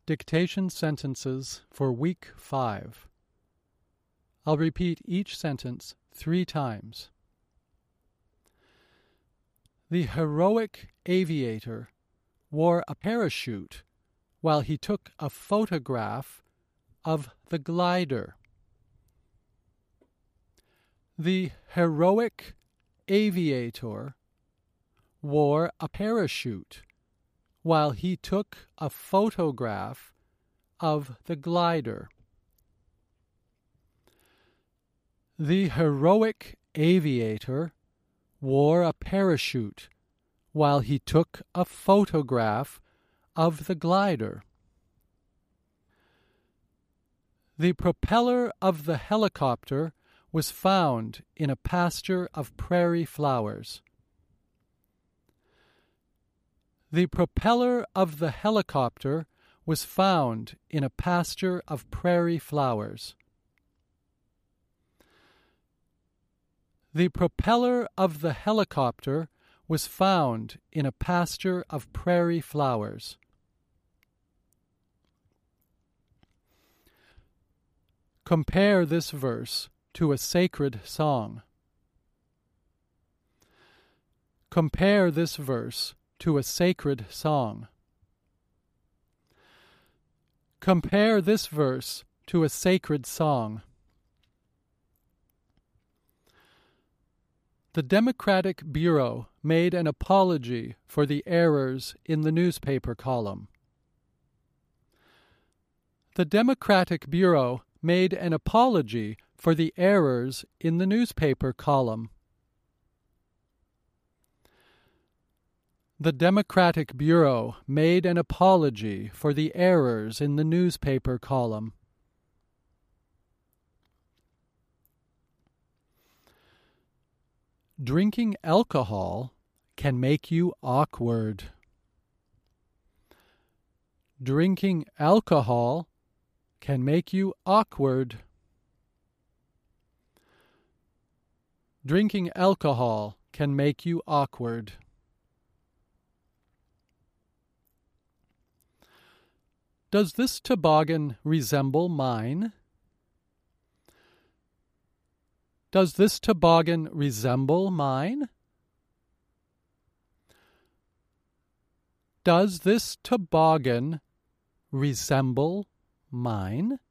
Dictation sentences for week 5. I'll repeat each sentence 3 times. The heroic aviator wore a parachute while he took a photograph of the glider. The heroic aviator wore a parachute while he took a photograph of the glider. The heroic aviator wore a parachute while he took a photograph of the glider. The propeller of the helicopter was found in a pasture of prairie flowers. The propeller of the helicopter was found in a pasture of prairie flowers. The propeller of the helicopter was found in a pasture of prairie flowers. Compare this verse to a sacred song. Compare this verse to a sacred song. Compare this verse to a sacred song. The Democratic Bureau made an apology for the errors in the newspaper column. The Democratic Bureau made an apology for the errors in the newspaper column. The Democratic Bureau made an apology for the errors in the newspaper column. Drinking alcohol can make you awkward. Drinking alcohol can make you awkward. Drinking alcohol can make you awkward. Does this toboggan resemble mine? Does this toboggan resemble mine? Does this toboggan resemble mine?